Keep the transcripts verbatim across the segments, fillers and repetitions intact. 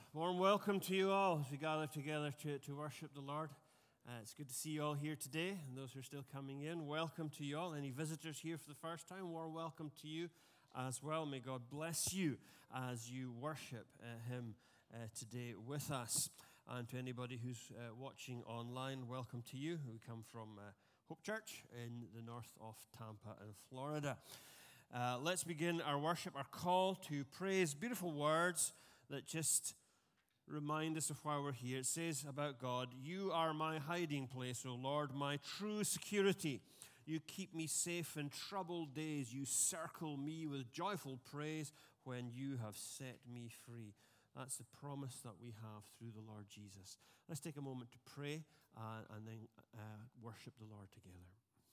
Warm welcome to you all as we gather together to, to worship the Lord. Uh, it's good to see you all here today, and those who are still coming in, welcome to you all. Any visitors here for the first time, warm welcome to you as well. May God bless you as you worship uh, Him uh, today with us. And to anybody who's uh, watching online, welcome to you. We come from uh, Hope Church in the north of Tampa in Florida. Uh, let's begin our worship, our call to praise. Beautiful words that just remind us of why we're here. It says about God, "You are my hiding place, O Lord, my true security. You keep me safe in troubled days. You circle me with joyful praise when you have set me free." That's the promise that we have through the Lord Jesus. Let's take a moment to pray uh, and then uh, worship the Lord together.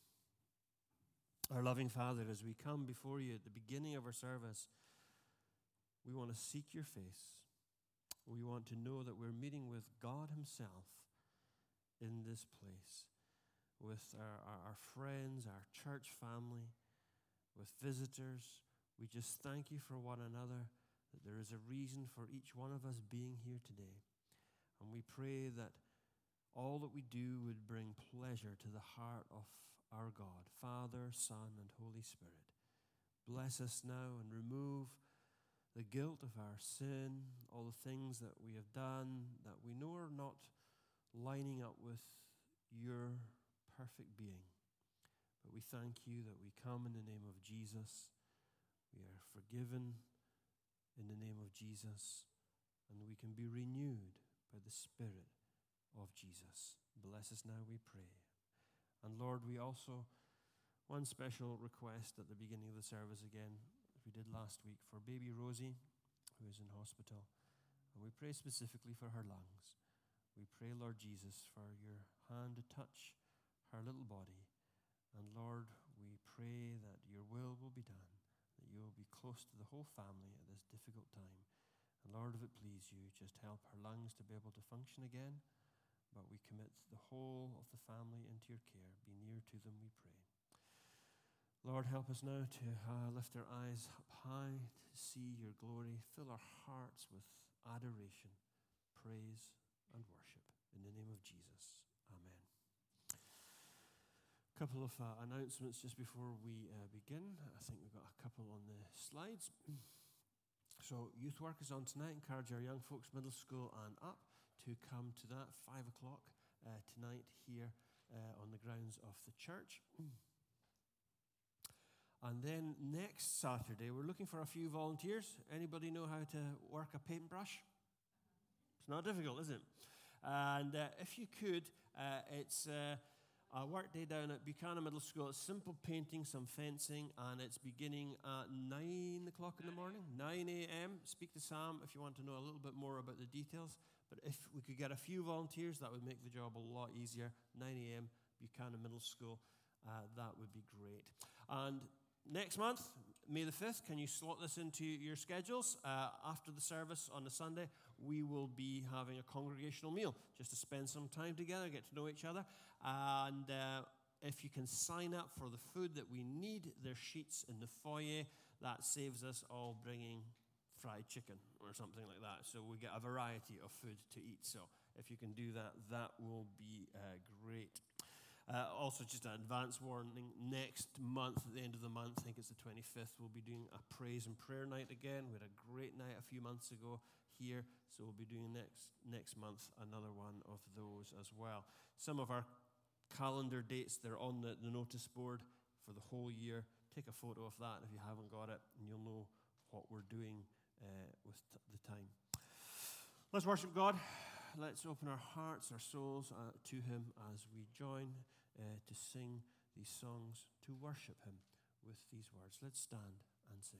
Our loving Father, as we come before you at the beginning of our service, we want to seek your face. We want to know that we're meeting with God Himself in this place, with our, our, our friends, our church family, with visitors. We just thank you for one another, that there is a reason for each one of us being here today. And we pray that all that we do would bring pleasure to the heart of our God, Father, Son, and Holy Spirit. Bless us now and remove the guilt of our sin, all the things that we have done that we know are not lining up with your perfect being. But we thank you that we come in the name of Jesus. We are forgiven in the name of Jesus, and we can be renewed by the Spirit of Jesus. Bless us now, we pray. And Lord, we also, one special request at the beginning of the service again, we did last week, for baby Rosie, who is in hospital. And we pray specifically for her lungs. We pray, Lord Jesus, for your hand to touch her little body. And Lord, we pray that your will will be done, that you will be close to the whole family at this difficult time. And Lord, if it please you, just help her lungs to be able to function again. But we commit the whole of the family into your care. Be near to them, we pray. Lord, help us now to uh, lift our eyes up high to see your glory. Fill our hearts with adoration, praise, and worship. In the name of Jesus, amen. A couple of uh, announcements just before we uh, begin. I think we've got a couple on the slides. So youth work is on tonight. Encourage our young folks, middle school and up, to come to that, five o'clock uh, tonight here uh, on the grounds of the church. And then next Saturday, we're looking for a few volunteers. Anybody know how to work a paintbrush? It's not difficult, is it? And uh, if you could, uh, it's uh, a work day down at Buchanan Middle School. It's simple painting, some fencing, and it's beginning at nine o'clock in the morning, nine a.m. Speak to Sam if you want to know a little bit more about the details. But if we could get a few volunteers, that would make the job a lot easier. nine a.m., Buchanan Middle School. Uh, that would be great. And next month, May the fifth, can you slot this into your schedules? Uh, after the service on a Sunday, we will be having a congregational meal just to spend some time together, get to know each other. And uh, if you can sign up for the food that we need, there's sheets in the foyer. That saves us all bringing fried chicken or something like that. So we get a variety of food to eat. So if you can do that, that will be uh, great. Uh, also, just an advance warning, next month, at the end of the month, I think it's the twenty-fifth, we'll be doing a praise and prayer night again. We had a great night a few months ago here, so we'll be doing next next month another one of those as well. Some of our calendar dates, they're on the, the notice board for the whole year. Take a photo of that if you haven't got it, and you'll know what we're doing uh, with t- the time. Let's worship God. Let's open our hearts, our souls uh, to Him as we join uh, to sing these songs, to worship Him with these words. Let's stand and sing.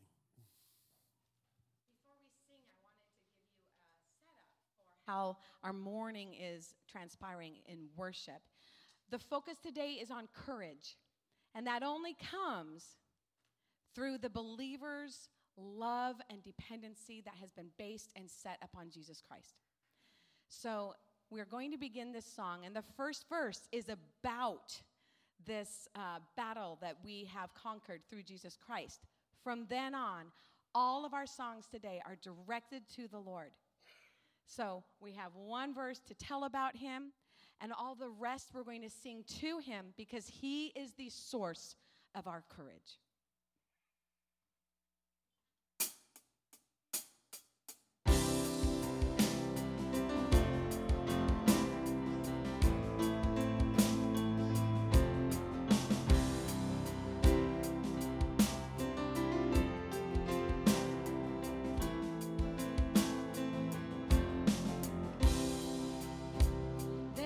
Before we sing, I wanted to give you a setup for how our morning is transpiring in worship. The focus today is on courage, and that only comes through the believer's love and dependency that has been based and set upon Jesus Christ. So we're going to begin this song, and the first verse is about this uh, battle that we have conquered through Jesus Christ. From then on, all of our songs today are directed to the Lord. So we have one verse to tell about him, and all the rest we're going to sing to him because he is the source of our courage.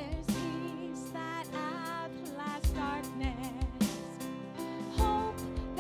Hope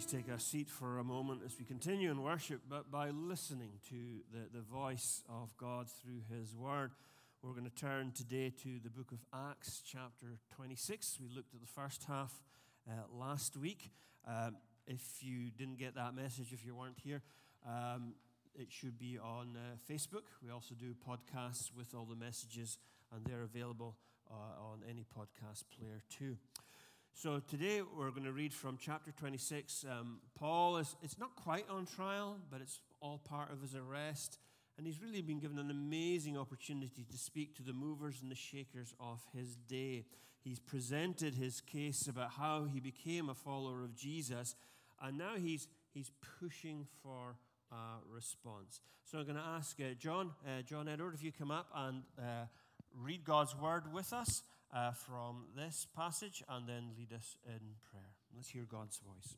take a seat for a moment as we continue in worship, but by listening to the, the voice of God through His Word. We're going to turn today to the book of Acts, chapter twenty-six. We looked at the first half uh, last week. Um, if you didn't get that message, if you weren't here, um, it should be on uh, Facebook. We also do podcasts with all the messages, and they're available uh, on any podcast player too. So today we're going to read from chapter twenty-six. Um, Paul is, it's not quite on trial, but it's all part of his arrest. And he's really been given an amazing opportunity to speak to the movers and the shakers of his day. He's presented his case about how he became a follower of Jesus. And now he's, he's pushing for a response. So I'm going to ask uh, John, uh, John Edward, if you come up and uh, read God's word with us. Uh, from this passage, and then lead us in prayer. Let's hear God's voice.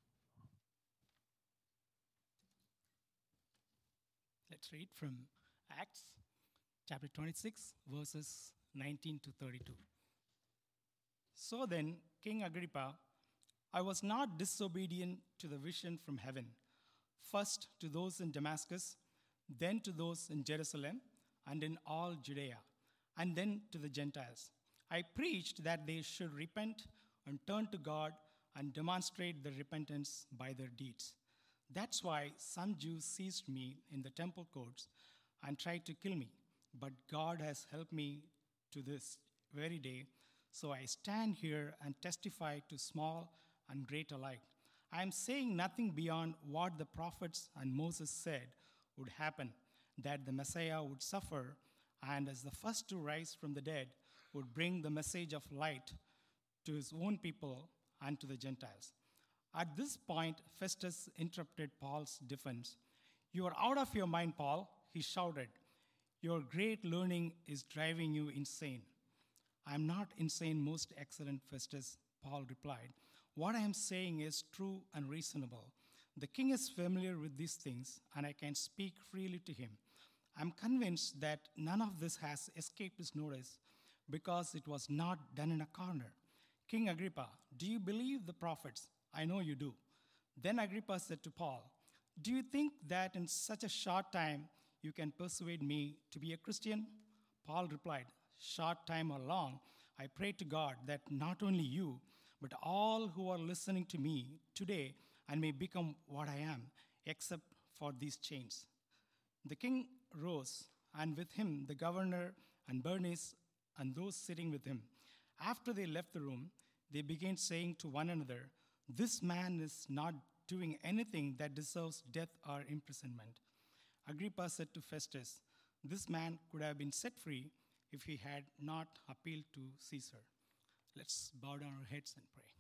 Let's read from Acts chapter twenty-six, verses nineteen to thirty-two. So then, King Agrippa, I was not disobedient to the vision from heaven, first to those in Damascus, then to those in Jerusalem, and in all Judea, and then to the Gentiles. I preached that they should repent and turn to God and demonstrate their repentance by their deeds. That's why some Jews seized me in the temple courts and tried to kill me. But God has helped me to this very day, so I stand here and testify to small and great alike. I am saying nothing beyond what the prophets and Moses said would happen, that the Messiah would suffer, and as the first to rise from the dead, would bring the message of light to his own people and to the Gentiles. At this point, Festus interrupted Paul's defense. You are out of your mind, Paul, he shouted. Your great learning is driving you insane. I am not insane, most excellent Festus, Paul replied. What I am saying is true and reasonable. The king is familiar with these things, and I can speak freely to him. I am convinced that none of this has escaped his notice, because it was not done in a corner. King Agrippa, do you believe the prophets? I know you do. Then Agrippa said to Paul, do you think that in such a short time you can persuade me to be a Christian? Paul replied, short time or long, I pray to God that not only you, but all who are listening to me today and may become what I am, except for these chains. The king rose, and with him the governor and Bernice and those sitting with him. After they left the room, they began saying to one another, this man is not doing anything that deserves death or imprisonment. Agrippa said to Festus, this man could have been set free if he had not appealed to Caesar. Let's bow down our heads and pray.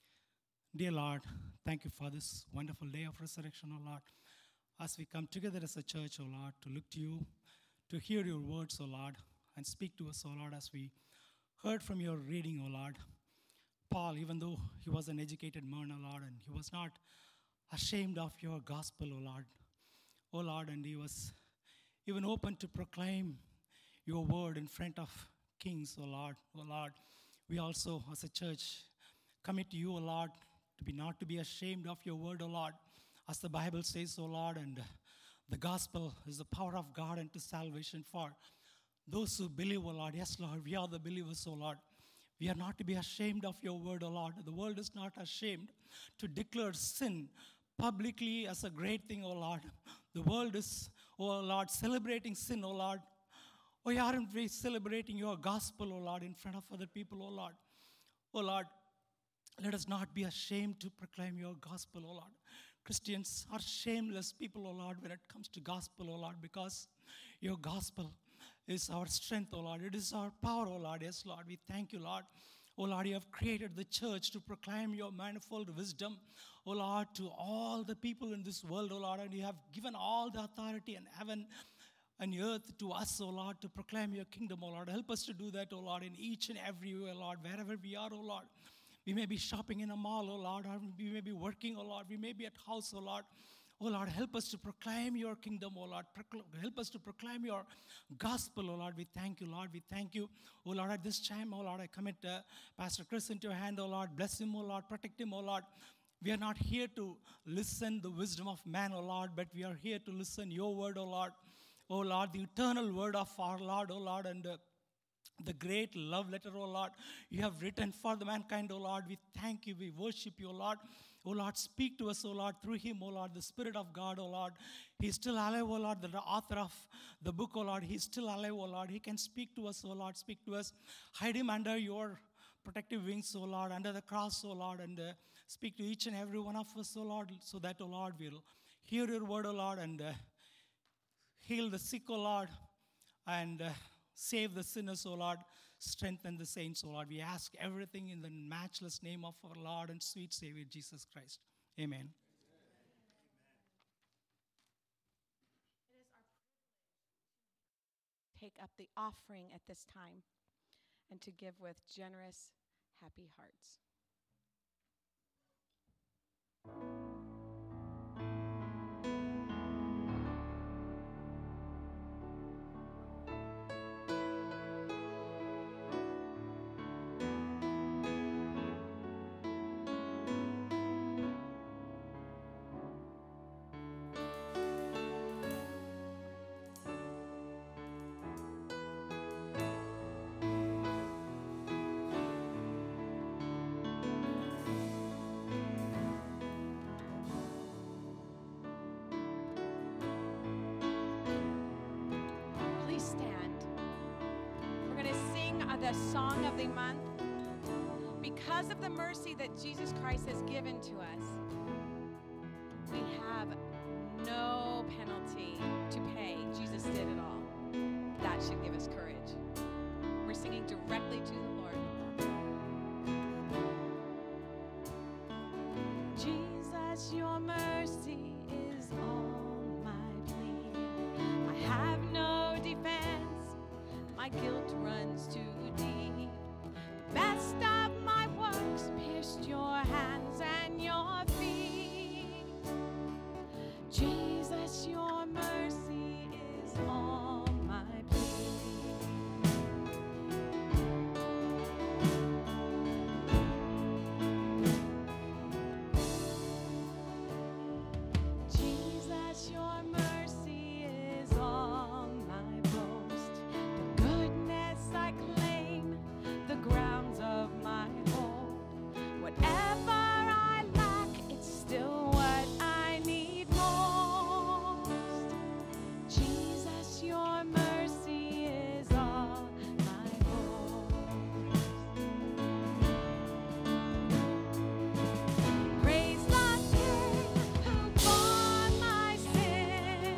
Dear Lord, thank you for this wonderful day of resurrection, O Lord. As we come together as a church, O Lord, to look to you, to hear your words, O Lord, and speak to us, O Lord, as we heard from your reading, O Lord. Paul, even though he was an educated man, O Lord, and he was not ashamed of your gospel, O Lord, O Lord, and he was even open to proclaim your word in front of kings, O Lord, O Lord. We also, as a church, commit to you, O Lord, to be not to be ashamed of your word, O Lord, as the Bible says, O Lord, and the gospel is the power of God unto salvation for those who believe, O Lord. Yes, Lord, we are the believers, O Lord. We are not to be ashamed of your word, O Lord. The world is not ashamed to declare sin publicly as a great thing, O Lord. The world is, O Lord, celebrating sin, O Lord. Why aren't we celebrating your gospel, O Lord, in front of other people, O Lord? O Lord, let us not be ashamed to proclaim your gospel, O Lord. Christians are shameless people, O Lord, when it comes to gospel, O Lord, because your gospel is our strength, O Lord. It is our power, O Lord. Yes, Lord, we thank you, Lord. O Lord, you have created the church to proclaim your manifold wisdom, O Lord, to all the people in this world, O Lord, and you have given all the authority in heaven and earth to us, O Lord, to proclaim your kingdom, O Lord. Help us to do that, O Lord, in each and every way, Lord, wherever we are, O Lord. We may be shopping in a mall, O Lord, or we may be working, O Lord. We may be at house, O Lord. Oh Lord, help us to proclaim your kingdom, oh Lord. Procl- help us to proclaim your gospel, oh Lord. We thank you, Lord. We thank you. Oh Lord, at this time, oh Lord, I commit uh, Pastor Chris into your hand, oh Lord. Bless him, oh Lord. Protect him, oh Lord. We are not here to listen the wisdom of man, O Lord, but we are here to listen your word, O Lord. O Lord, the eternal word of our Lord, O Lord, and uh, the great love letter, O Lord, you have written for the mankind, O Lord. We thank you, we worship you, O Lord. O Lord, speak to us, O Lord, through him, O Lord, the Spirit of God, O Lord. He is still alive, O Lord, the author of the book, O Lord. He is still alive, O Lord. He can speak to us, O Lord, speak to us. Hide him under your protective wings, O Lord, under the cross, O Lord, and uh, speak to each and every one of us, O Lord, so that, O Lord, we'll hear your word, O Lord, and uh, heal the sick, O Lord, and uh, save the sinners, O Lord. Strengthen the saints, O Lord. We ask everything in the matchless name of our Lord and sweet Savior, Jesus Christ. Amen. It is our privilege to take up the offering at this time and to give with generous, happy hearts. The song of the month. Because of the mercy that Jesus Christ has given to us, we have no penalty to pay. Jesus did it all. That should give us courage. We're singing directly to the Lord. Jesus, your mercy is all my plea. I have no defense. My guilt runs too deep. The best of my works pierced your hands and your feet. Jesus, your mercy is all my plea. Jesus, your mercy is all my boast. The goodness I claim, the grounds of my hope. Whatever I lack, it's still what I need most. Jesus, your mercy is all my boast. Praise the King who bore my sin.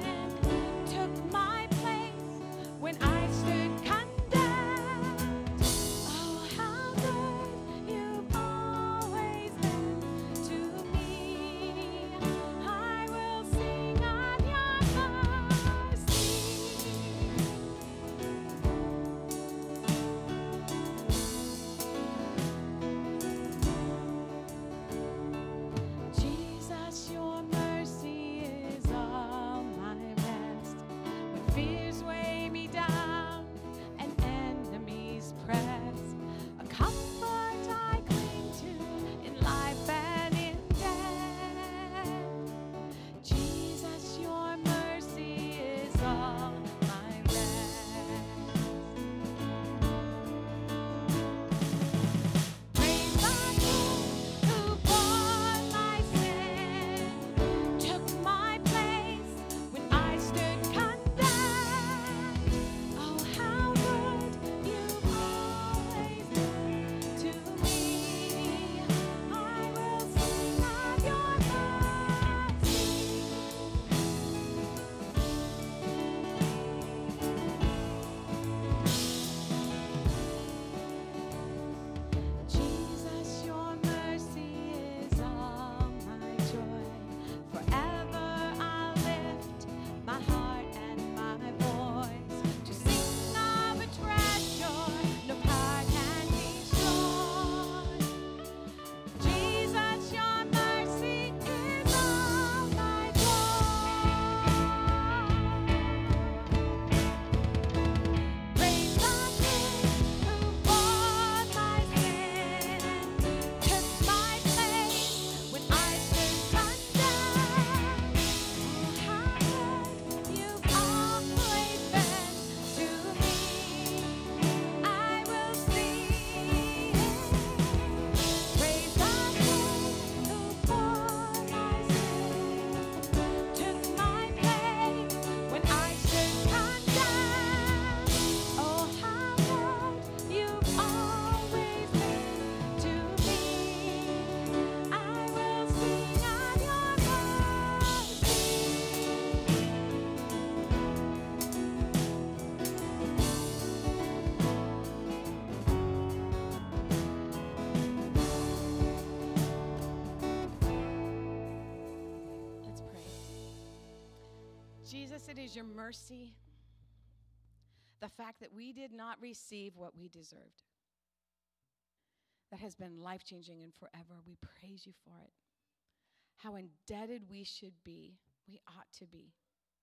Jesus, it is your mercy, the fact that we did not receive what we deserved, that has been life-changing and forever. We praise you for it. How indebted we should be, we ought to be.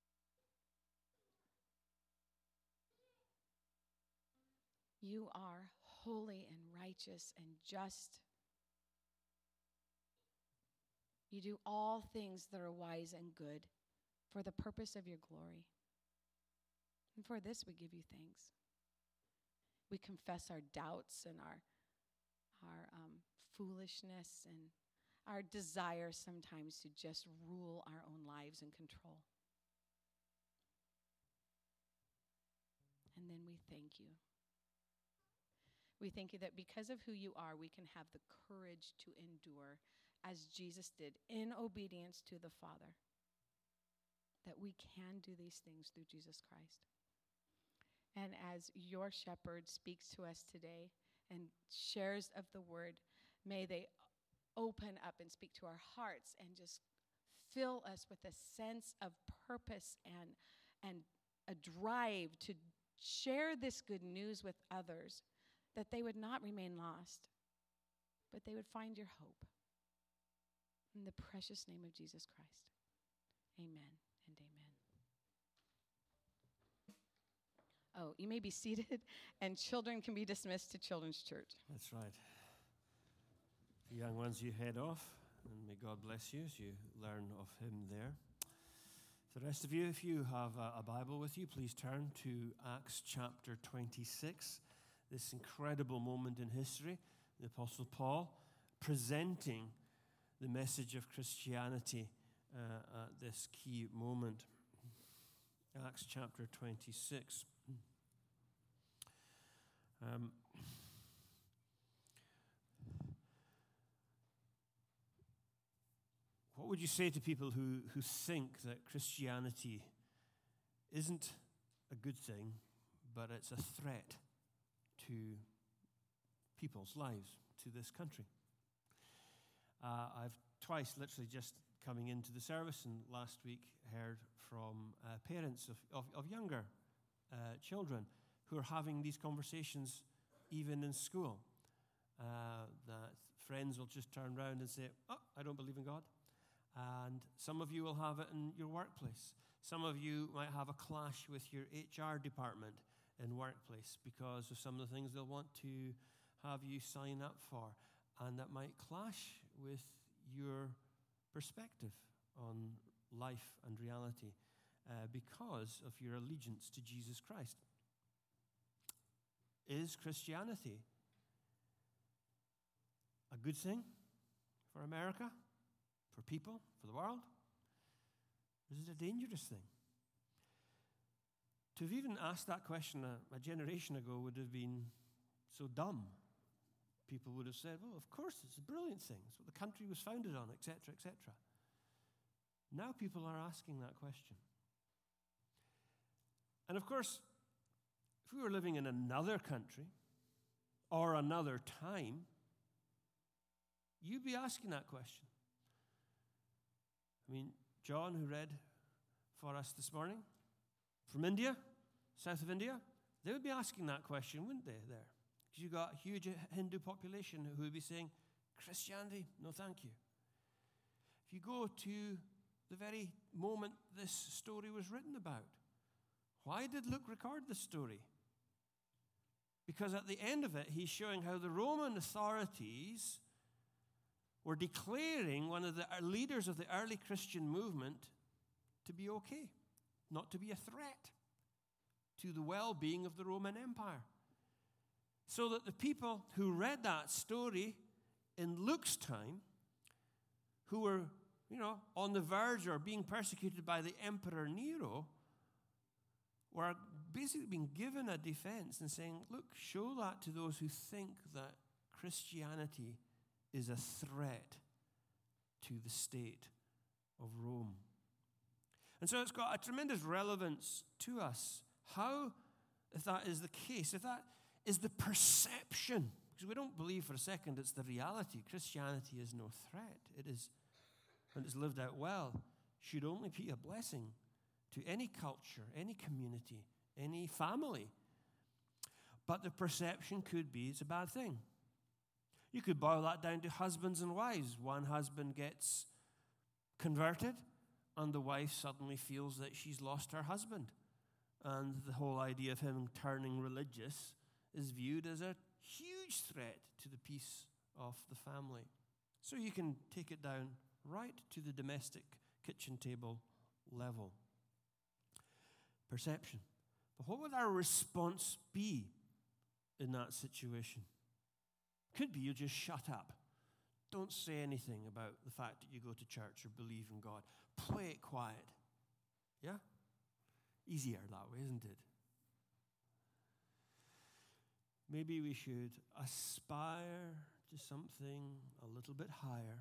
You are holy and righteous and just. You do all things that are wise and good for the purpose of your glory. And for this we give you thanks. We confess our doubts and our, our um, foolishness and our desire sometimes to just rule our own lives and control. And then we thank you. We thank you that because of who you are, we can have the courage to endure as Jesus did in obedience to the Father. That we can do these things through Jesus Christ. And as your shepherd speaks to us today and shares of the word, may they open up and speak to our hearts and just fill us with a sense of purpose and, and a drive to share this good news with others, that they would not remain lost, but they would find your hope. In the precious name of Jesus Christ, amen and amen. Oh, you may be seated, and children can be dismissed to Children's Church. That's right. The young ones, you head off, and may God bless you as you learn of him there. The rest of you, if you have a, a Bible with you, please turn to Acts chapter twenty-six. This incredible moment in history, the Apostle Paul presenting the message of Christianity uh, at this key moment. Acts chapter twenty-six. Um, what would you say to people who, who think that Christianity isn't a good thing, but it's a threat to people's lives, to this country? Uh, I've twice, literally just coming into the service and last week, heard from uh, parents of, of, of younger uh, children who are having these conversations even in school. Uh, that friends will just turn around and say, oh, I don't believe in God. And some of you will have it in your workplace. Some of you might have a clash with your H R department in workplace because of some of the things they'll want to have you sign up for. And that might clash with your perspective on life and reality uh, because of your allegiance to Jesus Christ. Is Christianity a good thing for America, for people, for the world? Or is it a dangerous thing? To have even asked that question a, a generation ago would have been so dumb. People would have said, well, of course, it's a brilliant thing. It's what the country was founded on, et cetera, et cetera. Now people are asking that question. And of course, if we were living in another country or another time, you'd be asking that question. I mean, John, who read for us this morning, from India, south of India, they would be asking that question, wouldn't they, there? Because you've got a huge Hindu population who would be saying, Christianity, no thank you. If you go to the very moment this story was written about, why did Luke record this story? Because at the end of it, he's showing how the Roman authorities were declaring one of the leaders of the early Christian movement to be okay, not to be a threat to the well-being of the Roman Empire. So that the people who read that story in Luke's time, who were, you know, on the verge or being persecuted by the Emperor Nero, were basically being given a defense and saying, look, show that to those who think that Christianity is a threat to the state of Rome. And so it's got a tremendous relevance to us. How, if that is the case, if that is the perception, because we don't believe for a second it's the reality. Christianity is no threat. It is, when it's lived out well, should only be a blessing to any culture, any community, any family. But the perception could be it's a bad thing. You could boil that down to husbands and wives. One husband gets converted, and the wife suddenly feels that she's lost her husband. And the whole idea of him turning religious is viewed as a huge threat to the peace of the family. So you can take it down right to the domestic kitchen table level. Perception. But what would our response be in that situation? Could be you just shut up. Don't say anything about the fact that you go to church or believe in God. Play it quiet. Yeah? Easier that way, isn't it? Maybe we should aspire to something a little bit higher.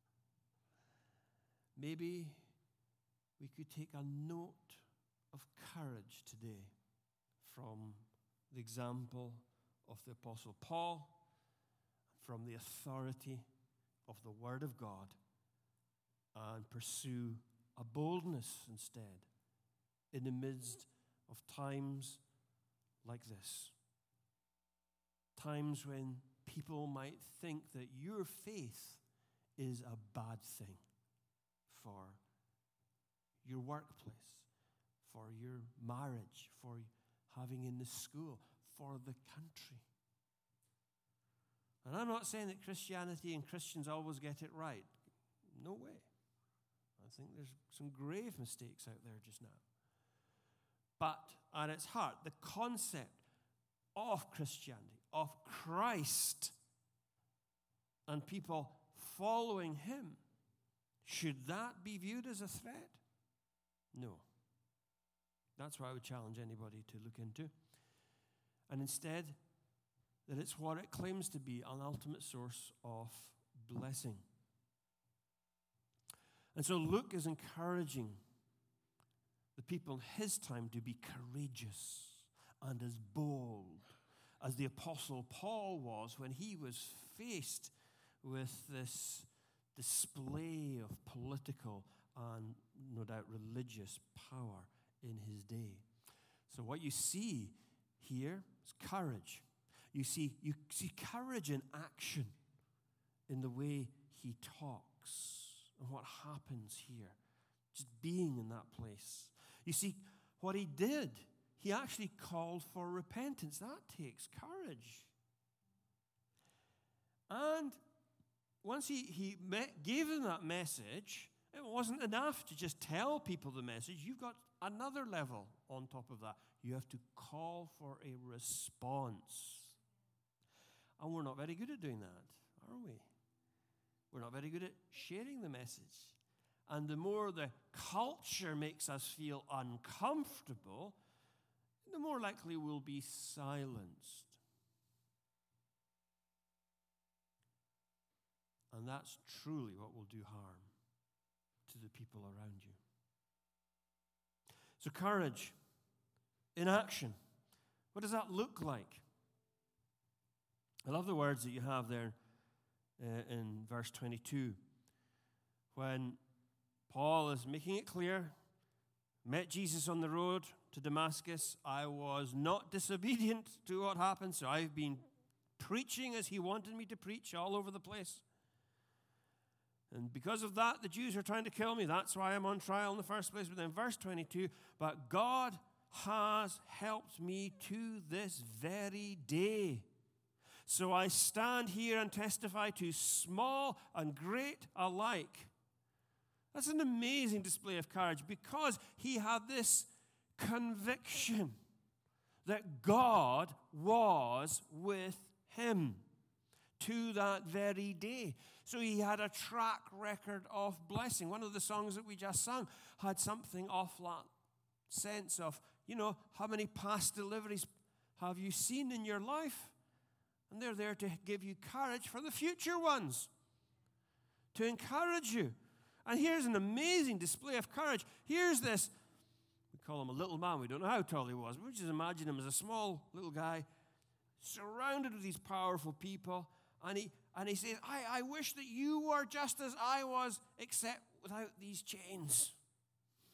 Maybe we could take a note of courage today from the example of the Apostle Paul, from the authority of the Word of God, and pursue a boldness instead in the midst of times like this. Times when people might think that your faith is a bad thing for your workplace, for your marriage, for having in the school, for the country. And I'm not saying that Christianity and Christians always get it right. No way. I think there's some grave mistakes out there just now. But at its heart, the concept of Christianity, of Christ, and people following him, should that be viewed as a threat? No. That's what I would challenge anybody to look into. And instead, that it's what it claims to be, an ultimate source of blessing. And so Luke is encouraging the people in his time to be courageous and as bold as the Apostle Paul was when he was faced with this display of political and, no doubt, religious power in his day. So what you see here is courage. You see, you see courage in action in the way he talks and what happens here, just being in that place. You see, what he did, he actually called for repentance. That takes courage. And once he, he met, gave them that message, it wasn't enough to just tell people the message. You've got another level on top of that. You have to call for a response. And we're not very good at doing that, are we? We're not very good at sharing the message. And the more the culture makes us feel uncomfortable, the more likely we'll be silenced. And that's truly what will do harm to the people around you. So courage in action. What does that look like? I love the words that you have there uh, in verse twenty-two. When Paul is making it clear, met Jesus on the road to Damascus. I was not disobedient to what happened, so I've been preaching as he wanted me to preach all over the place. And because of that, the Jews are trying to kill me. That's why I'm on trial in the first place. But then verse twenty-two, but God has helped me to this very day. So I stand here and testify to small and great alike. That's an amazing display of courage because he had this conviction that God was with him to that very day. So he had a track record of blessing. One of the songs that we just sang had something of that sense of, you know, how many past deliveries have you seen in your life? And they're there to give you courage for the future ones, to encourage you. And here's an amazing display of courage. Here's this, we call him a little man. We don't know how tall he was. We just imagine him as a small little guy surrounded with these powerful people. And he and he says, I, I wish that you were just as I was, except without these chains.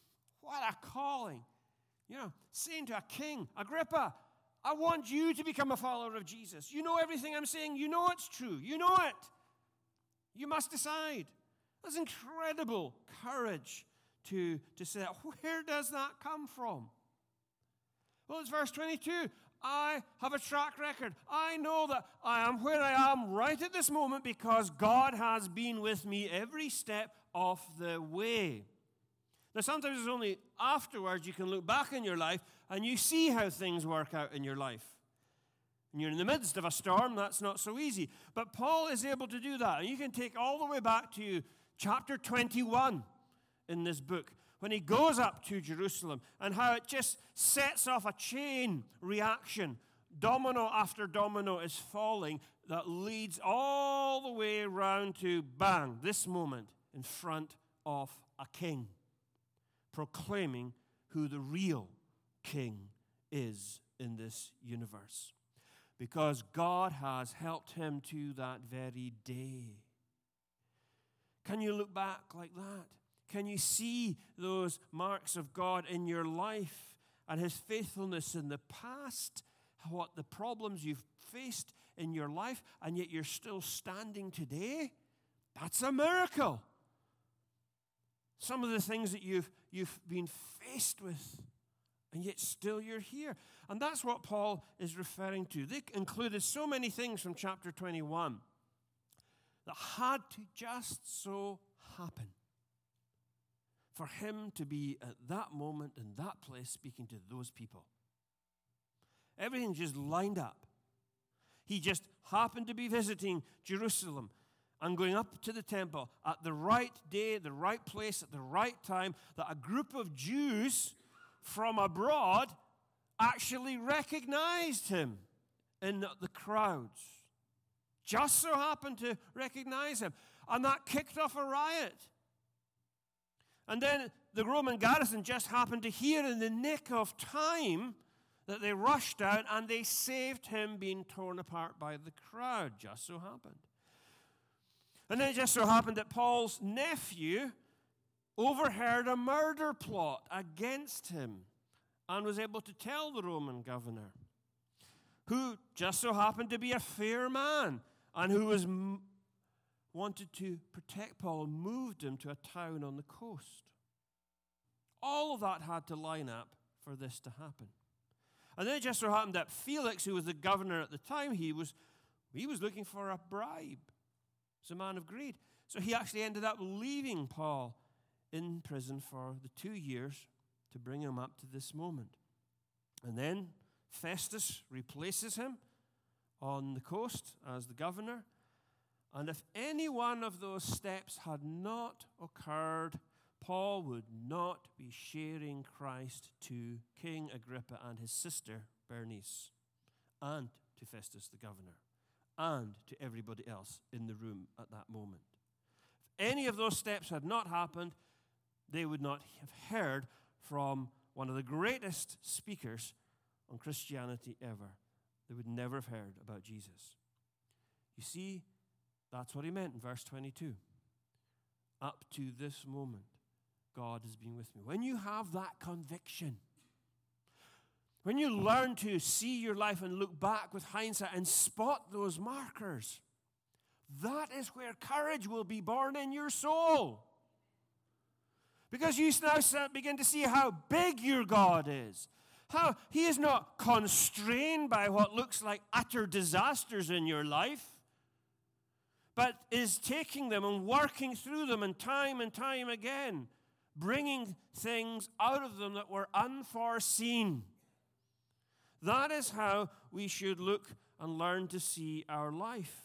What a calling. You know, saying to a king, Agrippa, I want you to become a follower of Jesus. You know everything I'm saying. You know it's true. You know it. You must decide. That's incredible courage to, to say that. Where does that come from? Well, it's verse twenty-two. I have a track record. I know that I am where I am right at this moment because God has been with me every step of the way. Now, sometimes it's only afterwards you can look back in your life and you see how things work out in your life. And you're in the midst of a storm, that's not so easy. But Paul is able to do that. And you can take all the way back to chapter twenty-one in this book, when he goes up to Jerusalem and how it just sets off a chain reaction. Domino after domino is falling that leads all the way around to bang, this moment in front of a king, proclaiming who the real king is in this universe. Because God has helped him to that very day. Can you look back like that? Can you see those marks of God in your life and his faithfulness in the past? What the problems you've faced in your life, and yet you're still standing today? That's a miracle. Some of the things that you've, you've been faced with, and yet still you're here. And that's what Paul is referring to. They included so many things from chapter twenty-one that had to just so happen for him to be at that moment in that place speaking to those people. Everything just lined up. He just happened to be visiting Jerusalem and going up to the temple at the right day, the right place, at the right time, that a group of Jews from abroad actually recognized him in the crowds. Just so happened to recognize him. And that kicked off a riot. And then the Roman garrison just happened to hear in the nick of time that they rushed out and they saved him being torn apart by the crowd. Just so happened. And then it just so happened that Paul's nephew overheard a murder plot against him and was able to tell the Roman governor, who just so happened to be a fair man and who was m- wanted to protect Paul, and moved him to a town on the coast. All of that had to line up for this to happen. And then it just so happened that Felix, who was the governor at the time, he was, he was looking for a bribe. He's a man of greed. So he actually ended up leaving Paul in prison for the two years to bring him up to this moment. And then Festus replaces him on the coast as the governor. And if any one of those steps had not occurred, Paul would not be sharing Christ to King Agrippa and his sister Bernice, and to Festus the governor, and to everybody else in the room at that moment. If any of those steps had not happened, they would not have heard from one of the greatest speakers on Christianity ever. They would never have heard about Jesus. You see, that's what he meant in verse twenty-two. Up to this moment, God has been with me. When you have that conviction, when you learn to see your life and look back with hindsight and spot those markers, that is where courage will be born in your soul. Because you now begin to see how big your God is. How he is not constrained by what looks like utter disasters in your life, but is taking them and working through them and time and time again, bringing things out of them that were unforeseen. That is how we should look and learn to see our life.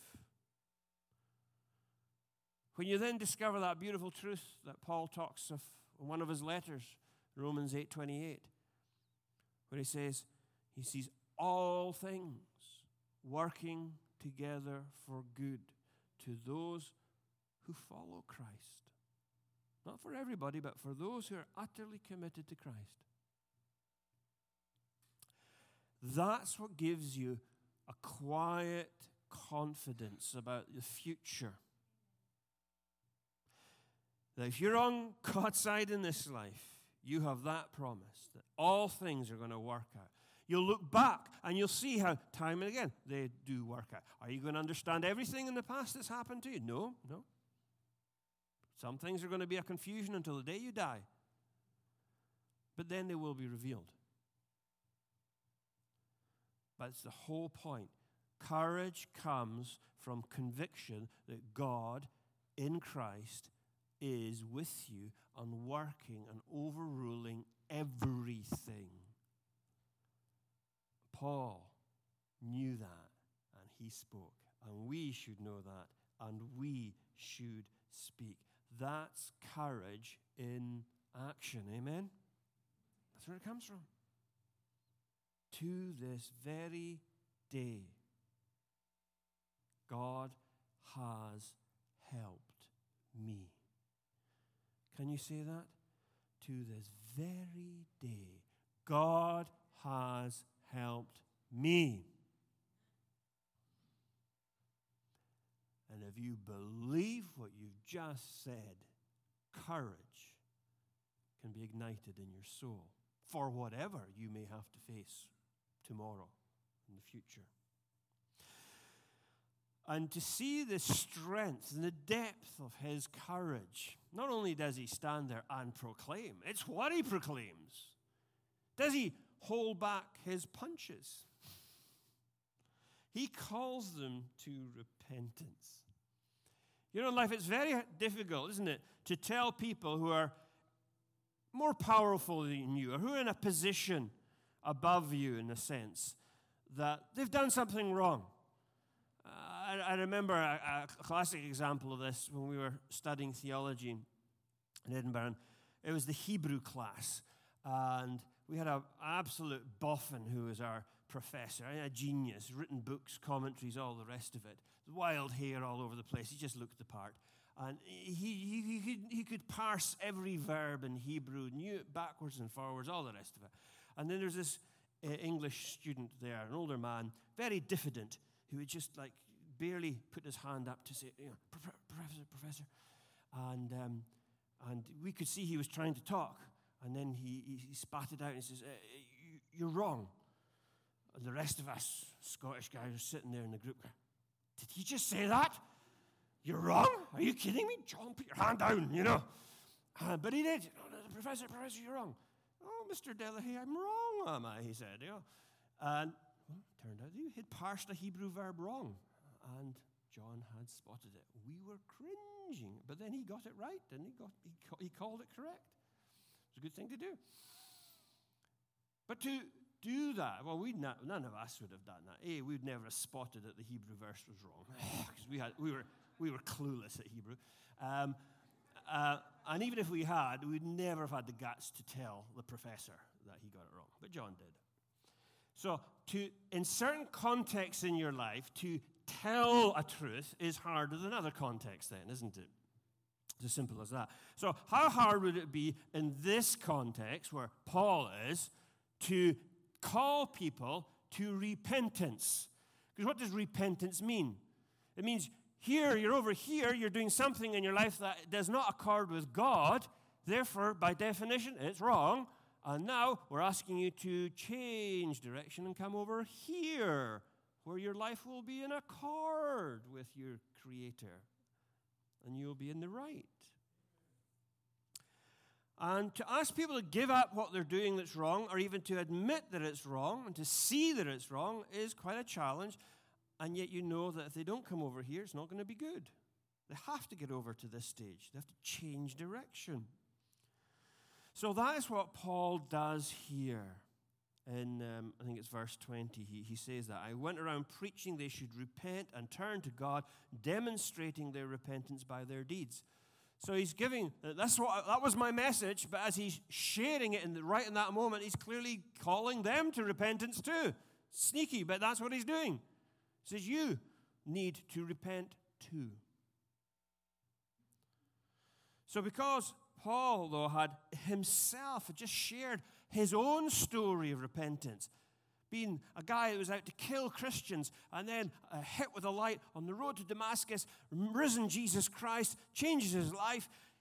When you then discover that beautiful truth that Paul talks of in one of his letters, Romans eight twenty-eight, where he says he sees all things working together for good to those who follow Christ. Not for everybody, but for those who are utterly committed to Christ. That's what gives you a quiet confidence about the future. That if you're on God's side in this life, you have that promise that all things are going to work out. You'll look back and you'll see how time and again they do work out. Are you going to understand everything in the past that's happened to you? No, no. Some things are going to be a confusion until the day you die. But then they will be revealed. But it's the whole point. Courage comes from conviction that God in Christ is with you and working and overruling everything. Paul knew that, and he spoke. And we should know that, and we should speak. That's courage in action. Amen? That's where it comes from. To this very day, God has helped me. Can you say that? To this very day, God has helped me. And if you believe what you've just said, courage can be ignited in your soul for whatever you may have to face tomorrow in the future. And to see the strength and the depth of his courage, not only does he stand there and proclaim, it's what he proclaims. Does he hold back his punches? He calls them to repentance. You know, in life, it's very difficult, isn't it, to tell people who are more powerful than you, or who are in a position above you, in a sense, that they've done something wrong. Uh, I, I remember a, a classic example of this when we were studying theology in Edinburgh. And it was the Hebrew class, and we had an absolute boffin who was our professor, a genius, written books, commentaries, all the rest of it. Wild hair all over the place. He just looked the part. And he, he, he, could, he could parse every verb in Hebrew, knew it backwards and forwards, all the rest of it. And then there's this uh, English student there, an older man, very diffident, who would just like barely put his hand up to say, you know, professor, professor. And, um, and we could see he was trying to talk. And then he, he, he spat it out and he says, uh, you, you're wrong. And the rest of us Scottish guys are sitting there in the group. Did he just say that? You're wrong? Are you kidding me? John, put your hand down, you know. Uh, but he did. Oh, professor, professor, you're wrong. Oh, Mister Delahaye, I'm wrong, am I? He said, you know. And well, it turned out he had parsed a Hebrew verb wrong. And John had spotted it. We were cringing. But then he got it right, and he, got, he, he called it correct. It was a good thing to do. But to do that, well, we not, none of us would have done that. A, we'd never have spotted that the Hebrew verse was wrong. Because we, had, we, were, we were clueless at Hebrew. Um, uh, and even if we had, we'd never have had the guts to tell the professor that he got it wrong. But John did. So to, in certain contexts in your life, to tell a truth is harder than other contexts then, isn't it? It's as simple as that. So how hard would it be in this context where Paul is to call people to repentance? Because what does repentance mean? It means here, you're over here, you're doing something in your life that does not accord with God. Therefore, by definition, it's wrong. And now we're asking you to change direction and come over here, where your life will be in accord with your Creator. And you'll be in the right. And to ask people to give up what they're doing that's wrong, or even to admit that it's wrong, and to see that it's wrong, is quite a challenge. And yet you know that if they don't come over here, it's not going to be good. They have to get over to this stage. They have to change direction. So that is what Paul does here. In, um, I think it's verse twenty, he, he says that. I went around preaching they should repent and turn to God, demonstrating their repentance by their deeds. So he's giving, that's what, that was my message, but as he's sharing it in the, right in that moment, he's clearly calling them to repentance too. Sneaky, but that's what he's doing. He says, you need to repent too. So because Paul, though, had himself had just shared his own story of repentance, being a guy who was out to kill Christians and then uh, hit with a light on the road to Damascus, risen Jesus Christ, changes his life.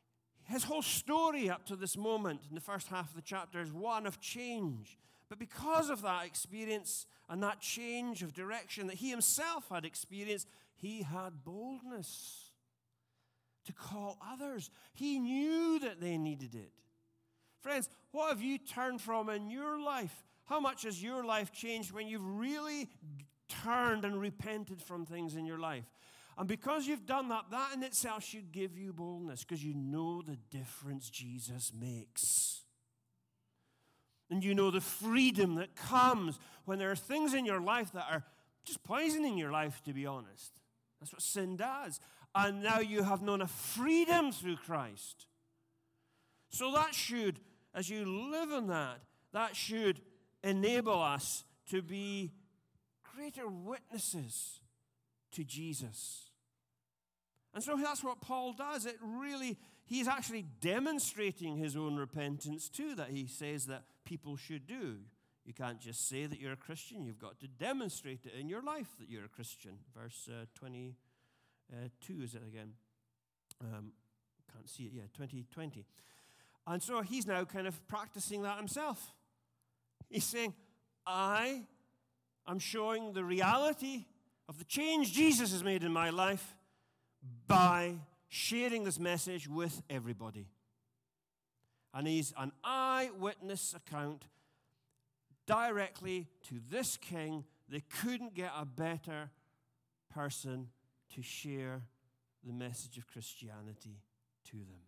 his whole story up to this moment in the first half of the chapter is one of change. But because of that experience and that change of direction that he himself had experienced, he had boldness to call others. He knew that they needed it. Friends, what have you turned from in your life? How much has your life changed when you've really turned and repented from things in your life? And because you've done that, that in itself should give you boldness, because you know the difference Jesus makes. And you know the freedom that comes when there are things in your life that are just poisoning your life, to be honest. That's what sin does. And now you have known a freedom through Christ. So that should, as you live in that, that should enable us to be greater witnesses to Jesus. And so that's what Paul does. It really, he's actually demonstrating his own repentance too, that he says that people should do. You can't just say that you're a Christian. You've got to demonstrate it in your life that you're a Christian. Verse uh, twenty-two, is it again? Um, can't see it yet. twenty, twenty. And so he's now kind of practicing that himself. He's saying, I am showing the reality of the change Jesus has made in my life by sharing this message with everybody. And he's an eyewitness account directly to this king. They couldn't get a better person to share the message of Christianity to them.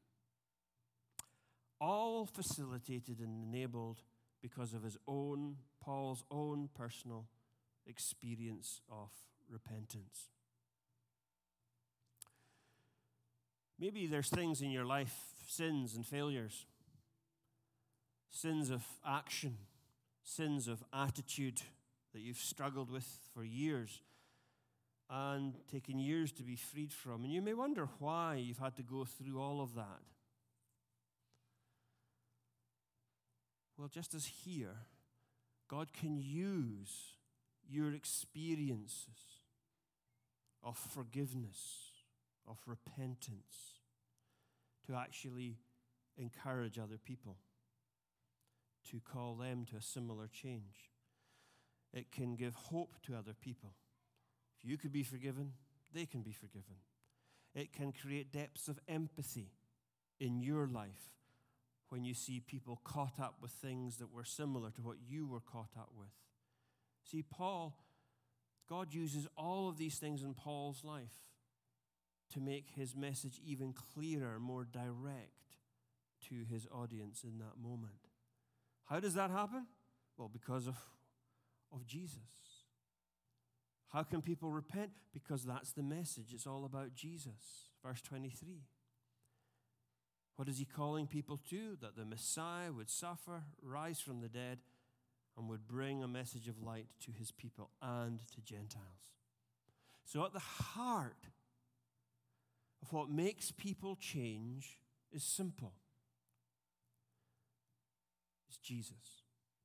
All facilitated and enabled because of his own, Paul's own personal experience of repentance. Maybe there's things in your life, sins and failures, sins of action, sins of attitude that you've struggled with for years and taken years to be freed from. And you may wonder why you've had to go through all of that. Well, just as here, God can use your experiences of forgiveness, of repentance, to actually encourage other people, to call them to a similar change. It can give hope to other people. If you could be forgiven, they can be forgiven. It can create depths of empathy in your life when you see people caught up with things that were similar to what you were caught up with. See, Paul, God uses all of these things in Paul's life to make his message even clearer, more direct to his audience in that moment. How does that happen? Well, because of, of Jesus. How can people repent? Because that's the message. It's all about Jesus. Verse twenty-three. What is he calling people to? That the Messiah would suffer, rise from the dead, and would bring a message of light to his people and to Gentiles. So at the heart of what makes people change is simple. It's Jesus.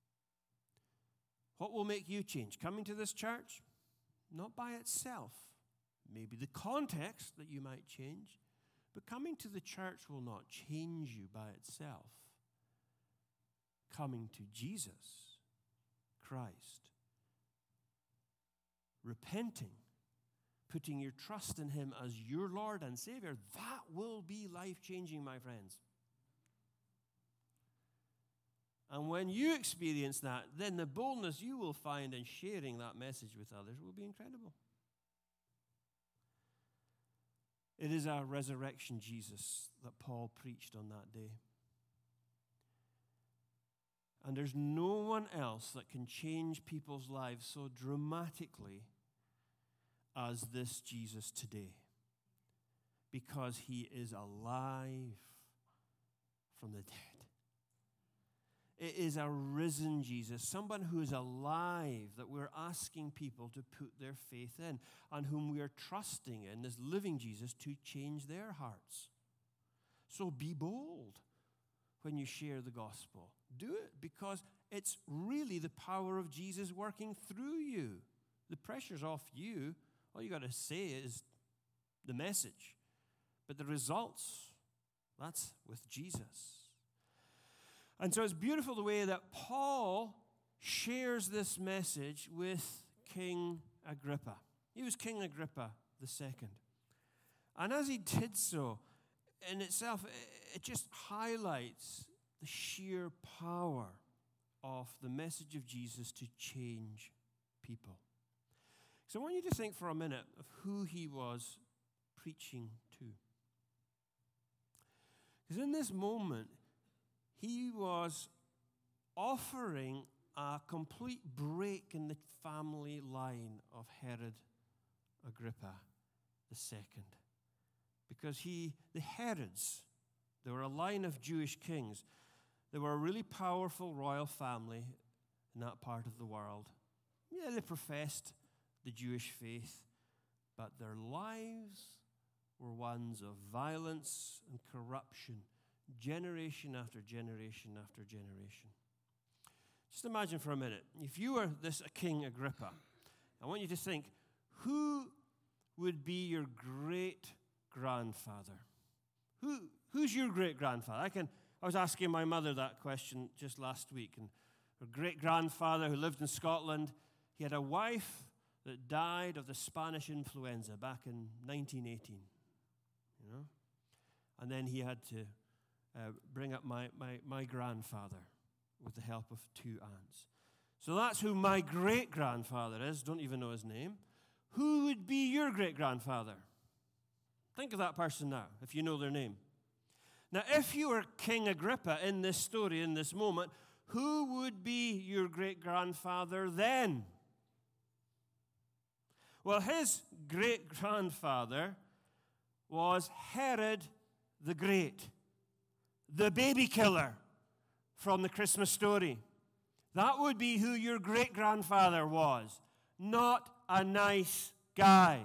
What will make you change? Coming to this church? Not by itself. Maybe the context that you might change. But coming to the church will not change you by itself. Coming to Jesus Christ, repenting, putting your trust in him as your Lord and Savior, that will be life-changing, my friends. And when you experience that, then the boldness you will find in sharing that message with others will be incredible. It is our resurrection Jesus that Paul preached on that day. And there's no one else that can change people's lives so dramatically as this Jesus today. Because he is alive from the dead. It is a risen Jesus, someone who is alive that we're asking people to put their faith in and whom we are trusting in, this living Jesus, to change their hearts. So be bold when you share the gospel. Do it because it's really the power of Jesus working through you. The pressure's off you. All you got to say is the message. But the results That's with Jesus. And so it's beautiful the way that Paul shares this message with King Agrippa. He was King Agrippa the second. And as he did so, in itself, it just highlights the sheer power of the message of Jesus to change people. So I want you to think for a minute of who he was preaching to. Because in this moment, he was offering a complete break in the family line of Herod Agrippa the second. Because he, the Herods, they were a line of Jewish kings. They were a really powerful royal family in that part of the world. Yeah, they professed the Jewish faith, but their lives were ones of violence and corruption, generation after generation after generation. Just imagine for a minute, if you were this King Agrippa, I want you to think, who would be your great-grandfather? Who, who's your great-grandfather? I can. I was asking my mother that question just last week, and her great-grandfather who lived in Scotland, he had a wife that died of the Spanish influenza back in nineteen eighteen, you know? And then he had to uh, bring up my, my, my grandfather with the help of two aunts. So that's who my great-grandfather is. Don't even know his name. Who would be your great-grandfather? Think of that person now, if you know their name. Now, if you were King Agrippa in this story, in this moment, who would be your great-grandfather then? Well, his great-grandfather was Herod the Great, the baby killer from the Christmas story. That would be who your great-grandfather was. Not a nice guy.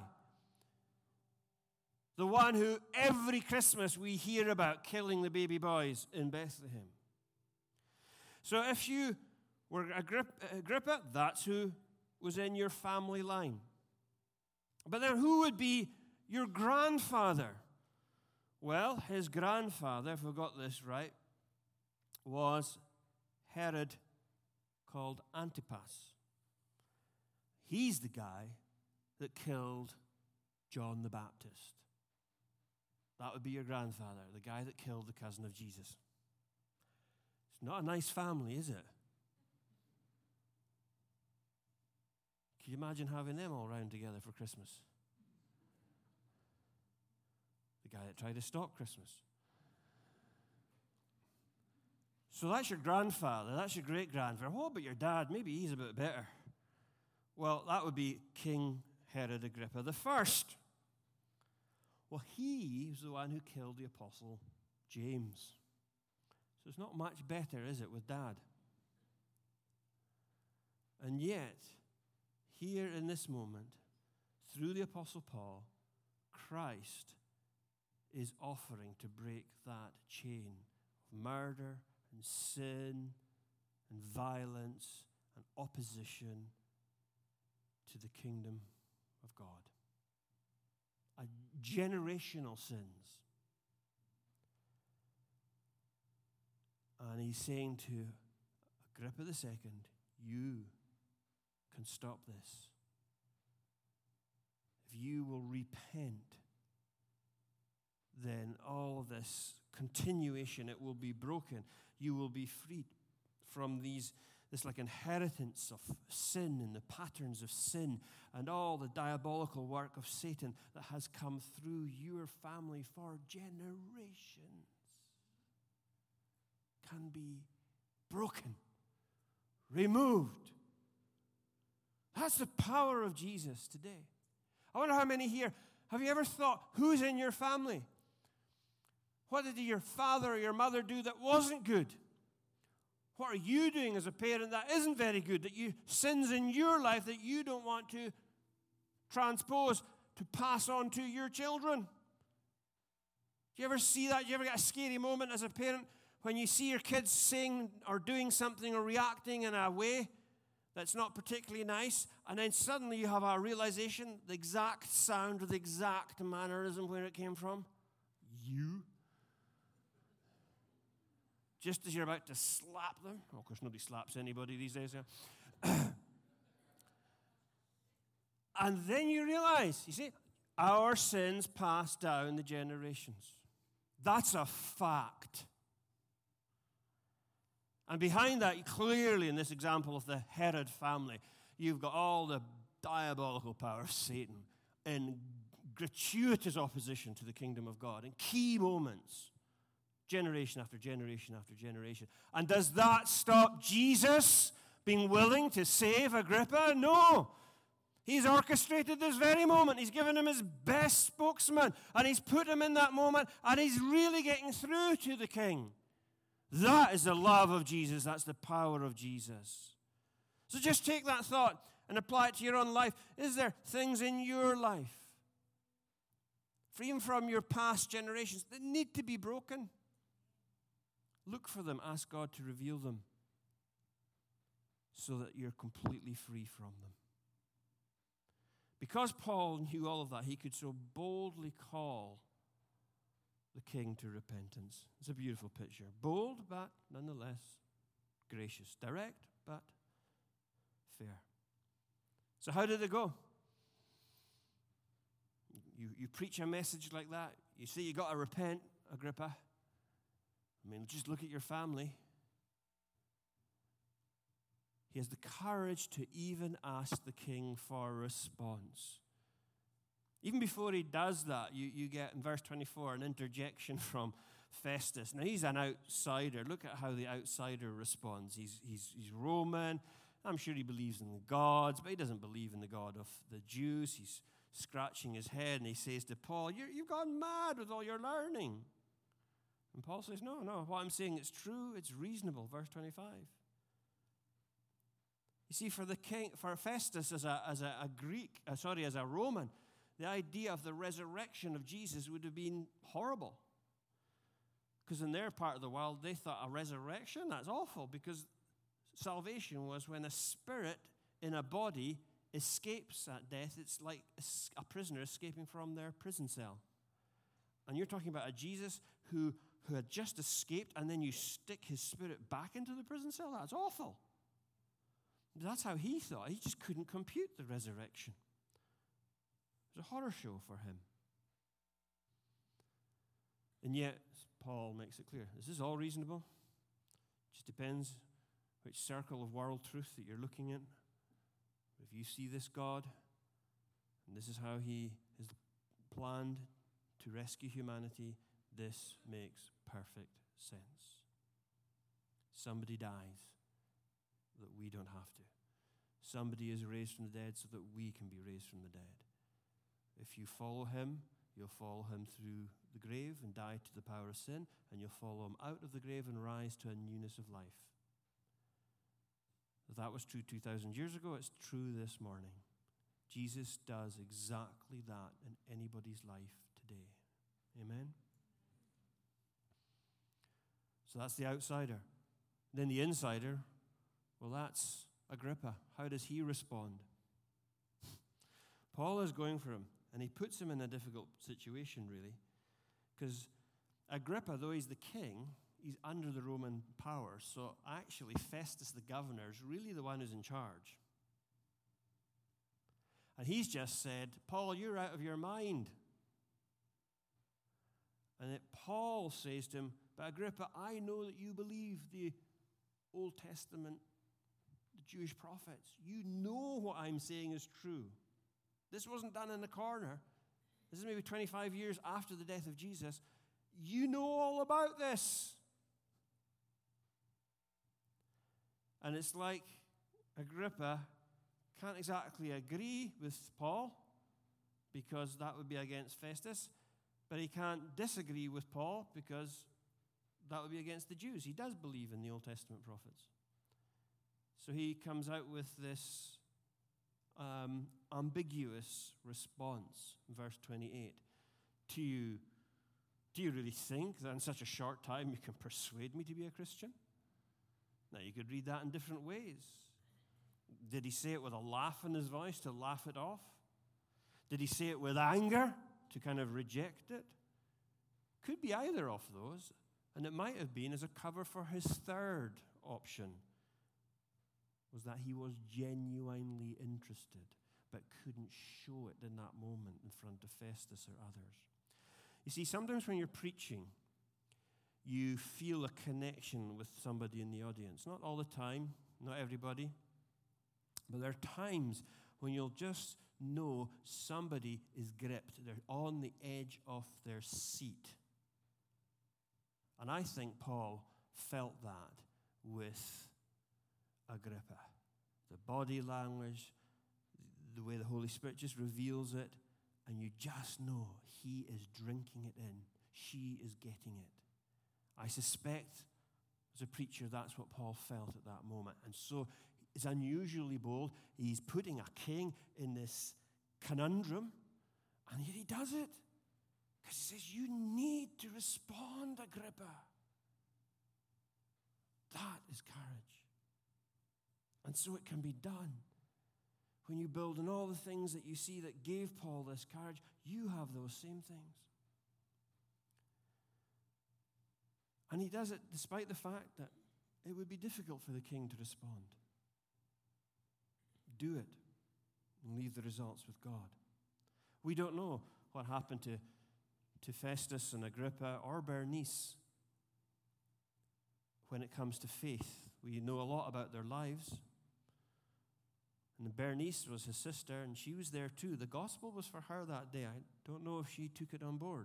The one who every Christmas we hear about killing the baby boys in Bethlehem. So if you were Agrippa, that's who was in your family line. But then who would be your grandfather? Well, his grandfather, if we got this right, was Herod called Antipas. He's the guy that killed John the Baptist. That would be your grandfather, the guy that killed the cousin of Jesus. It's not a nice family, is it? Can you imagine having them all round together for Christmas? The guy that tried to stop Christmas. So that's your grandfather, that's your great-grandfather. What about your dad? Maybe he's a bit better. Well, that would be King Herod Agrippa the First. Well, he was the one who killed the Apostle James. So it's not much better, is it, with Dad? And yet, here in this moment, through the Apostle Paul, Christ is offering to break that chain of murder and sin and violence and opposition to the kingdom of God. A generational sins. And he's saying to Agrippa the Second, you can stop this. If you will repent, then all of this continuation, it will be broken. You will be freed from these this like inheritance of sin and the patterns of sin and all the diabolical work of Satan that has come through your family for generations can be broken, removed. That's the power of Jesus today. I wonder how many here, have you ever thought, who's in your family? What did your father or your mother do that wasn't good? What are you doing as a parent that isn't very good, that you sins in your life that you don't want to transpose, to pass on to your children? Do you ever see that? Do you ever get a scary moment as a parent when you see your kids saying or doing something or reacting in a way that's not particularly nice, and then suddenly you have a realization, the exact sound or the exact mannerism where it came from? You. just as you're about to slap them. Well, of course, nobody slaps anybody these days. Yeah? And then you realize, you see, our sins pass down the generations. That's a fact. And behind that, clearly in this example of the Herod family, you've got all the diabolical power of Satan in gratuitous opposition to the kingdom of God in key moments, generation after generation after generation. And does that stop Jesus being willing to save Agrippa? No. He's orchestrated this very moment. He's given him his best spokesman, and he's put him in that moment, and he's really getting through to the king. That is the love of Jesus. That's the power of Jesus. So just take that thought and apply it to your own life. Is there things in your life, even from your past generations, that need to be broken? Look for them. Ask God to reveal them so that you're completely free from them. Because Paul knew all of that, he could so boldly call the king to repentance. It's a beautiful picture. Bold, but nonetheless gracious. Direct, but fair. So how did it go? You, you preach a message like that. You say you got to repent, Agrippa. I mean, just look at your family. He has the courage to even ask the king for a response. Even before he does that, you, you get in verse twenty-four an interjection from Festus. Now, he's an outsider. Look at how the outsider responds. He's, he's, he's Roman. I'm sure he believes in the gods, but he doesn't believe in the God of the Jews. He's scratching his head, and he says to Paul, You're, you've gone mad with all your learning. And Paul says, no, no, what I'm saying is true, it's reasonable. Verse twenty-five. You see, for the king, for Festus as a, as a, a Greek, uh, sorry, as a Roman, the idea of the resurrection of Jesus would have been horrible. Because in their part of the world, they thought a resurrection, that's awful, because salvation was when a spirit in a body escapes that death. It's like a prisoner escaping from their prison cell. And you're talking about a Jesus who, who had just escaped, and then you stick his spirit back into the prison cell? That's awful. That's how he thought. He just couldn't compute the resurrection. It was a horror show for him. And yet, Paul makes it clear, this is all reasonable. It just depends which circle of world truth that you're looking at. If you see this God, and this is how he has planned to rescue humanity, this makes perfect sense. Somebody dies that we don't have to. Somebody is raised from the dead so that we can be raised from the dead. If you follow him, you'll follow him through the grave and die to the power of sin, and you'll follow him out of the grave and rise to a newness of life. If that was true two thousand years ago, it's true this morning. Jesus does exactly that in anybody's life today. Amen? So that's the outsider. Then the insider, well, that's Agrippa. How does he respond? Paul is going for him, and he puts him in a difficult situation, really, because Agrippa, though he's the king, he's under the Roman power, so actually Festus, the governor, is really the one who's in charge. And he's just said, Paul, you're out of your mind. And it, Paul says to him, but Agrippa, I know that you believe the Old Testament, the Jewish prophets. You know what I'm saying is true. This wasn't done in the corner. This is maybe twenty-five years after the death of Jesus. You know all about this. And it's like Agrippa can't exactly agree with Paul because that would be against Festus, but he can't disagree with Paul because that would be against the Jews. He does believe in the Old Testament prophets. So he comes out with this um, ambiguous response in verse twenty-eight. Do you, do you really think that in such a short time you can persuade me to be a Christian? Now, you could read that in different ways. Did he say it with a laugh in his voice to laugh it off? Did he say it with anger to kind of reject it? Could be either of those. And it might have been as a cover for his third option, was that he was genuinely interested, but couldn't show it in that moment in front of Festus or others. You see, sometimes when you're preaching, you feel a connection with somebody in the audience. Not all the time, not everybody, but there are times when you'll just know somebody is gripped. They're on the edge of their seat. And I think Paul felt that with Agrippa. The body language, the way the Holy Spirit just reveals it, and you just know he is drinking it in. She is getting it. I suspect, as a preacher, that's what Paul felt at that moment. And so it's unusually bold. He's putting a king in this conundrum, and yet he does it. Because he says, you need to respond, Agrippa. That is courage. And so it can be done. When you build on all the things that you see that gave Paul this courage, you have those same things. And he does it despite the fact that it would be difficult for the king to respond. Do it and leave the results with God. We don't know what happened to, to Festus and Agrippa or Bernice when it comes to faith. We know a lot about their lives. And Bernice was his sister, and she was there too. The gospel was for her that day. I don't know if she took it on board.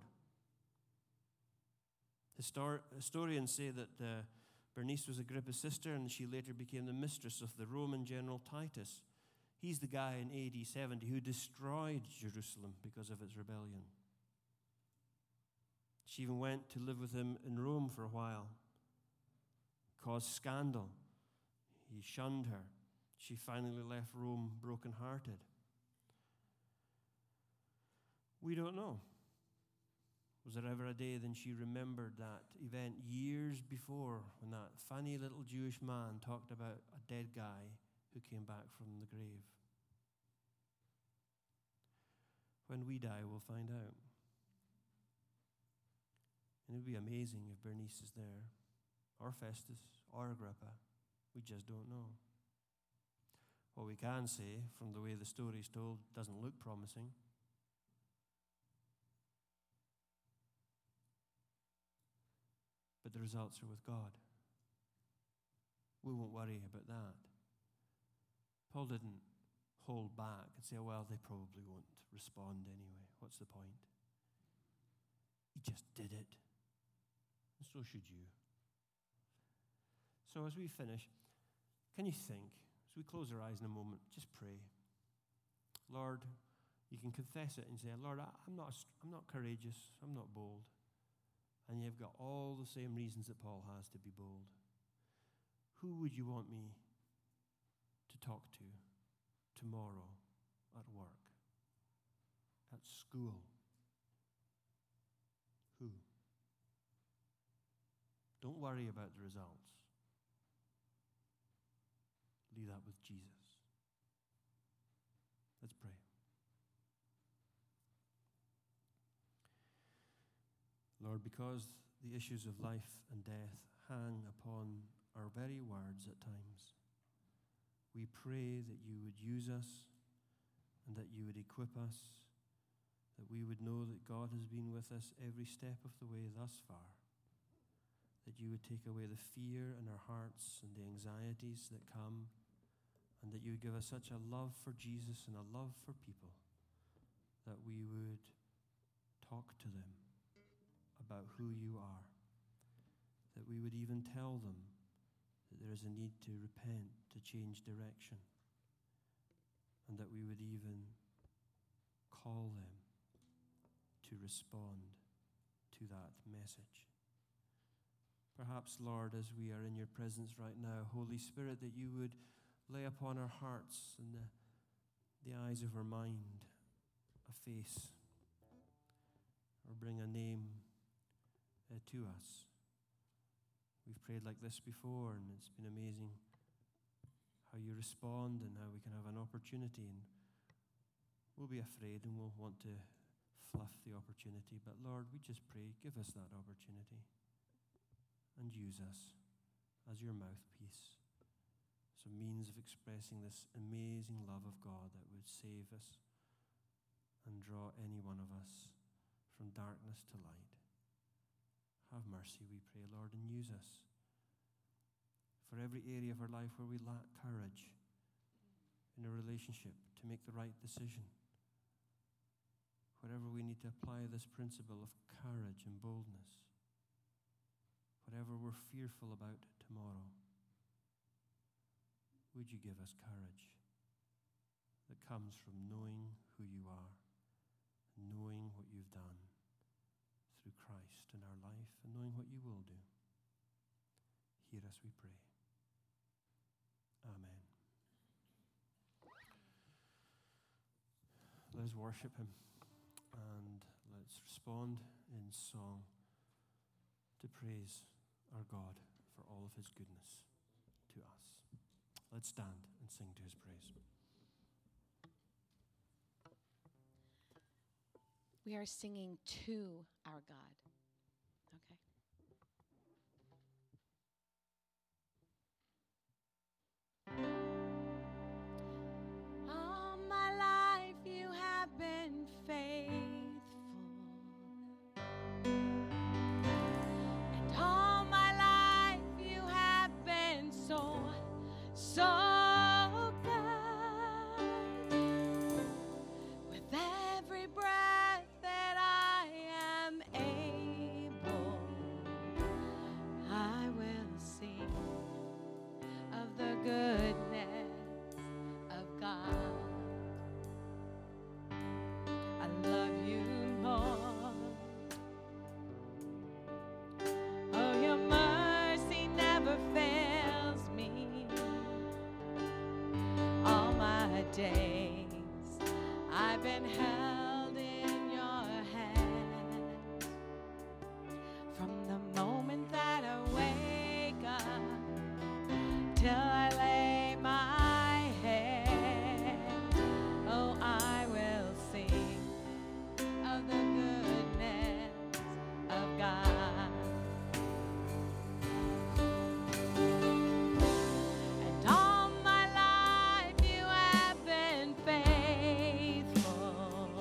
Histor- historians say that uh, Bernice was Agrippa's sister, and she later became the mistress of the Roman general Titus. He's the guy in A D seventy who destroyed Jerusalem because of its rebellion. She even went to live with him in Rome for a while, caused scandal. He shunned her. She finally left Rome brokenhearted. We don't know. Was there ever a day then she remembered that event years before when that funny little Jewish man talked about a dead guy who came back from the grave? When we die, we'll find out. And it would be amazing if Bernice is there, or Festus, or Agrippa. We just don't know. What we can say, from the way the story is told, doesn't look promising. But the results are with God. We won't worry about that. Paul didn't hold back and say, well, they probably won't respond anyway. What's the point? He just did it. And so should you. So as we finish, can you think, as we close our eyes in a moment, just pray. Lord, you can confess it and say, Lord, I'm not, I'm not courageous, I'm not bold. And you've got all the same reasons that Paul has to be bold. Who would you want me to talk to tomorrow at work, at school? Who? Don't worry about the results. Leave that with Jesus. Let's pray. Lord, because the issues of life and death hang upon our very words at times, we pray that you would use us and that you would equip us, that we would know that God has been with us every step of the way thus far, that you would take away the fear in our hearts and the anxieties that come, and that you would give us such a love for Jesus and a love for people that we would talk to them about who you are, that we would even tell them that there is a need to repent, to change direction, and that we would even call them to respond to that message. Perhaps, Lord, as we are in your presence right now, Holy Spirit, that you would lay upon our hearts and the, the eyes of our mind a face, or bring a name uh, to us. We've prayed like this before, and it's been amazing how you respond and how we can have an opportunity, and we'll be afraid and we'll want to fluff the opportunity. But Lord, we just pray, give us that opportunity. and use us as your mouthpiece, as a means of expressing this amazing love of God that would save us and draw any one of us from darkness to light. Have mercy, we pray, Lord, and use us for every area of our life where we lack courage in a relationship to make the right decision. Wherever we need to apply this principle of courage and boldness, whatever we're fearful about tomorrow, would you give us courage that comes from knowing who you are, knowing what you've done through Christ in our life, and knowing what you will do. Hear us, we pray. Amen. Let us worship him, and let's respond in song to praise our God for all of his goodness to us. Let's stand and sing to his praise. We are singing to our God. Okay. All my life you have been faithful, and all my life you have been so, so good. With every breath that I am able, I will sing of the goodness of God. I love you, Lord. Oh, your mercy never fails me. All my days I've been held in your hand. From the moment that I wake up till I lay my head, oh, I will sing of the goodness of God. And all my life you have been faithful.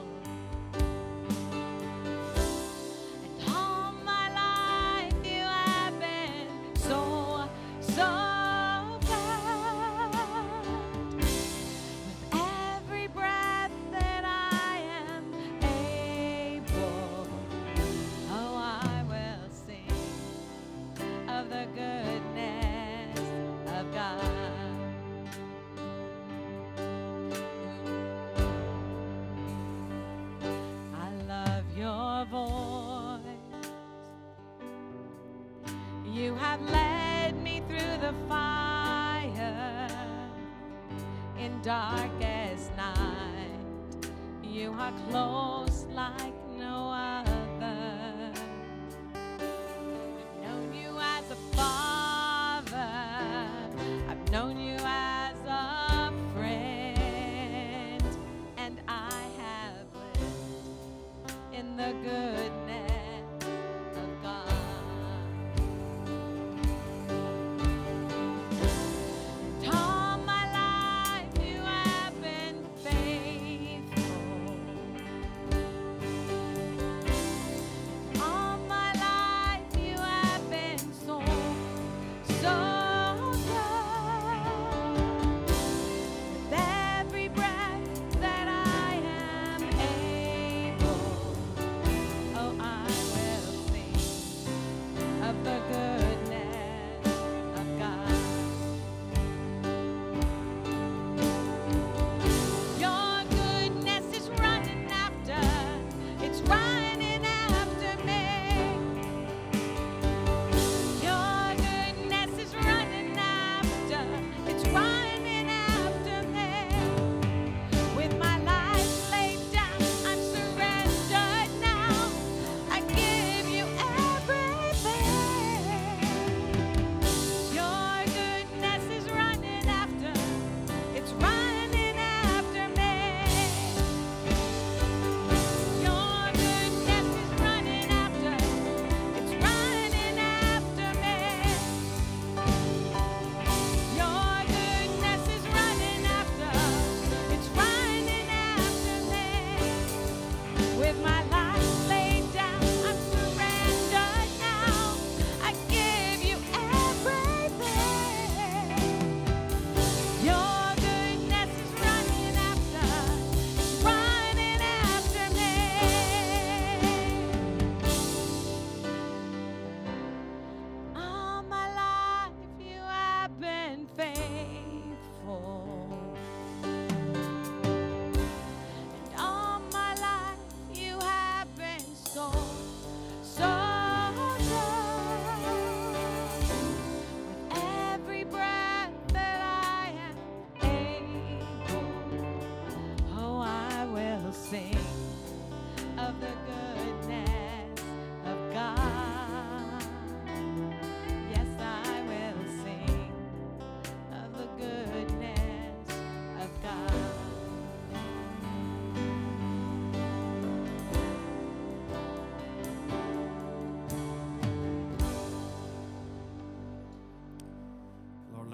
And all my life you have been so, so good. With every breath that I am able, oh, I will sing of the goodness of God. I love your voice. You have led me through the fire in darkest night. You are close like no other. I've known you as a father. I've known you as a friend. And I have lived in the goodness of God. And all my life you have been faithful.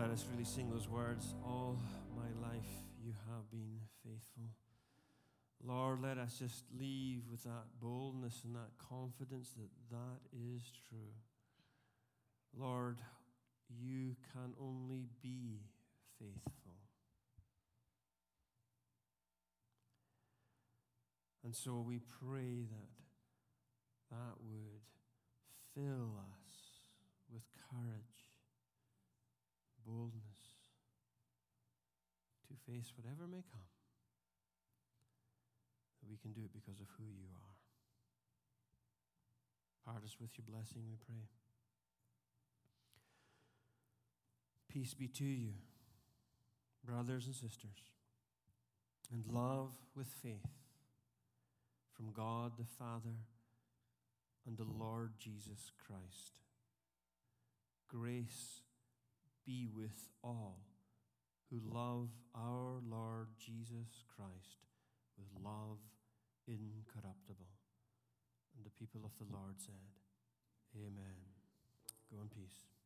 let us really sing those words. All my life you have been faithful. Lord, let us just leave with that boldness and that confidence that that is true. Lord, you can only be faithful. And so we pray that that would fill us with courage, boldness to face whatever may come. That we can do it because of who you are. Part us with your blessing, we pray. Peace be to you, brothers and sisters, and love with faith from God the Father and the Lord Jesus Christ. Grace be with all who love our Lord Jesus Christ with love incorruptible. And the people of the Lord said, Amen. Go in peace.